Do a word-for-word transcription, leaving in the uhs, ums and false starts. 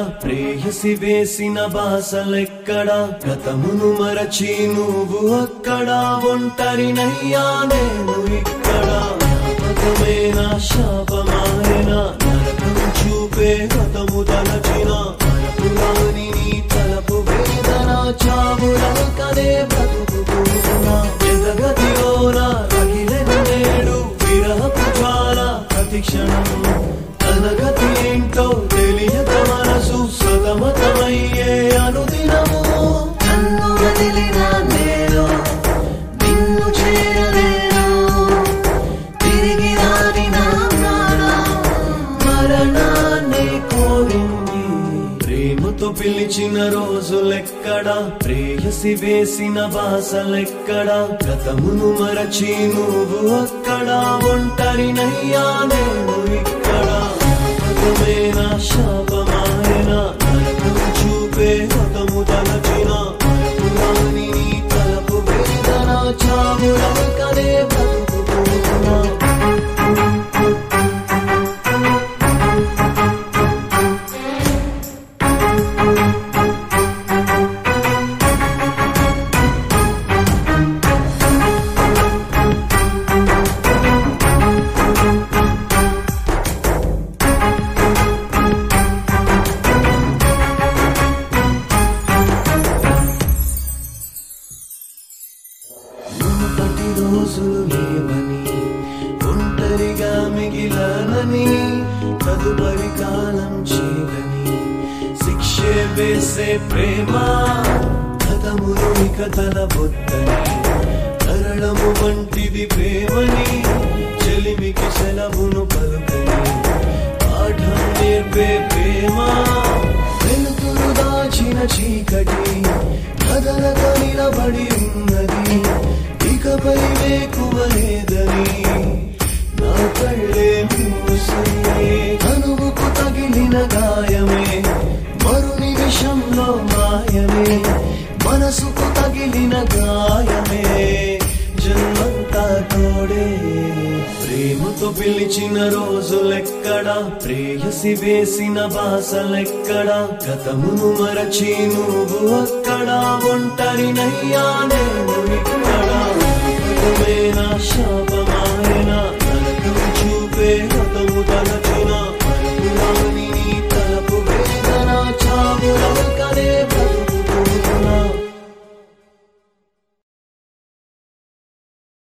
ప్రేయసి వేసిన బాసలెక్కడా గతమును మరచి నువ్వు అక్కడ ఒంటరినయ్యా నేను ఇక్కడ జ్ఞాపకమేనా శాపమాయనా నరకం చూపే గతము తలచిన మరపురాని నీ తలపు వేదన చావులకనే బ్రతుకుతున్నా ఎదగదిలోన రగిలెను నేడు విరహపు జ్వాల ప్రతి క్షణం తన గతి ఏంటో తెలియక మనసు సతమతమయ్యే అనుదినము నన్ను వదిలిన నేను నిన్ను చేరలేను తిరిగి రాని నా ప్రాణం మరణాన్ని కోరింది ప్రేమతో పిలిచిన రోజులెక్కడా ప్రేయసి వేసిన బాసలెక్కడా గతమును మరచి నువ్వు అక్కడ ఒంటరినయ్యా నేను ఇక్కడ జ్ఞాపకమేనా శాపమాయనా నరకం చూపే గతము తలచిన మరపురాని నీ తలపు వేదన చావులకనే బ్రతుకుతున్నా మునుపటి రోజులు లేవని ఒంటరిగా మిగిలానని తదుపరి కాలం చేరని శిక్షే వేసే ప్రేమ గతములు ఇక తలబొద్దని తరళము వంటిది ప్రేమని చెలిమికి సెలవును పలుకని పాఠం నేర్పే ప్రేమ వెలుతురు దాచిన చీకటి కదలక నిలబడి ఉన్నది ఇకపై వేకువలేదని నా కళ్ళే మూసే కనువుకు తగిలిన గాయమే మరు నిమిషంలో మాయమే మనసుకు తగిలిన గాయమే జన్మంతా తోడే ప్రేమతో పిలిచిన రోజులెక్కడా ప్రేయసి వేసిన బాసలెక్కడా గతమును మరచి నువ్వు అక్కడ ఒంటరినయ్యా నేను ఇక్కడ